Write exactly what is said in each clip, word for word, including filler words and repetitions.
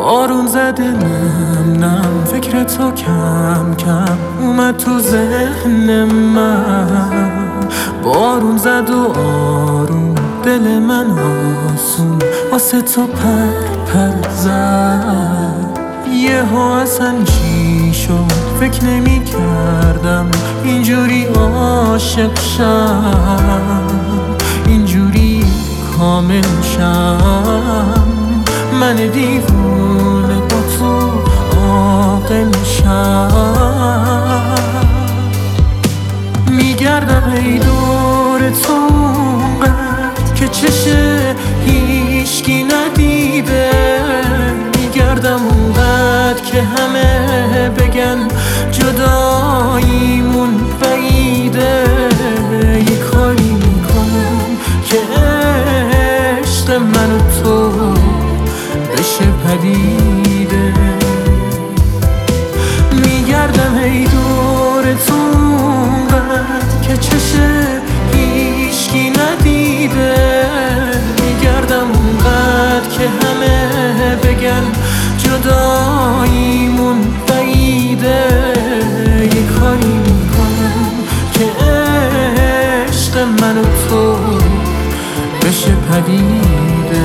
بارون زده نم نم، فکر تو کم کم اومد تو ذهن من. بارون زد و آروم دل من آسون واسه تو پر پر زد. یهو اصلا چی شد فکر نمی کردم اینجوری عاشق شم، اینجوری کامل شم. من دیوونه با تو عاقل شم. میگردم ای دور تو اونقدر که چشه هیچکی ندیده. میگردم اونقدر که همه بگن جداییمون بعیده. یه کاری میکنم که عشق من و تو بشه پدیده. میگردم ای دور تو اونقدر که چشه هیچکی ندیده. میگردم اونقدر که همه بگن جداییمون بعیده. یه کاری میکنم که عشق من و تو بشه پدیده.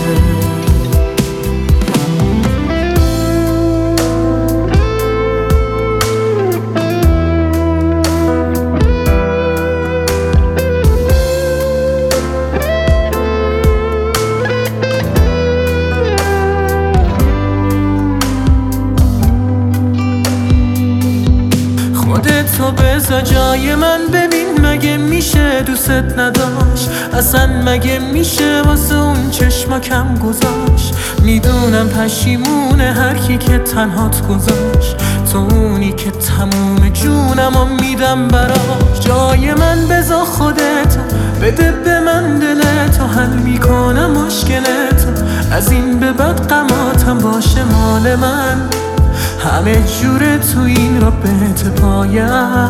تو بذار جای من ببین مگه میشه دوست نداشت. اصلا مگه میشه واسه اون چشما کم گذاشت. میدونم پشیمونه هر کی که تنهات گذاشت. تو اونی که تموم جونمو میدم براش. جای من بذار خودتو بده به من دلتو، حل میکنم مشکلتو. از این به بعد غماتم باشه مال من. همه جوره تو این رابطه پایم.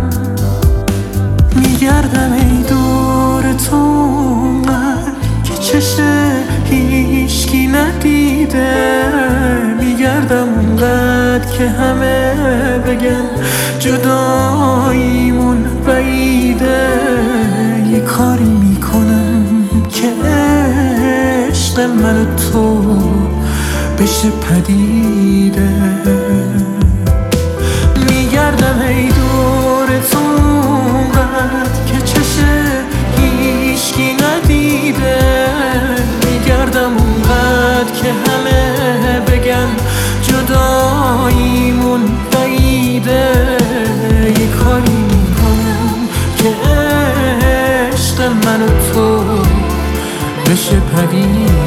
میگردم ای دور تو اونقدر که چشه هیچکی ندیده. میگردم اونقدر که همه بگن جداییمون بعیده. یه کاری میکنم که عشق من و تو بشه پدیده. میگردم ای دور تو اونقدر که چشه هیچکی ندیده. میگردم اونقدر که همه بگن جداییمون بعیده. یه کاری میکنم که عشق من و تو بشه پدیده.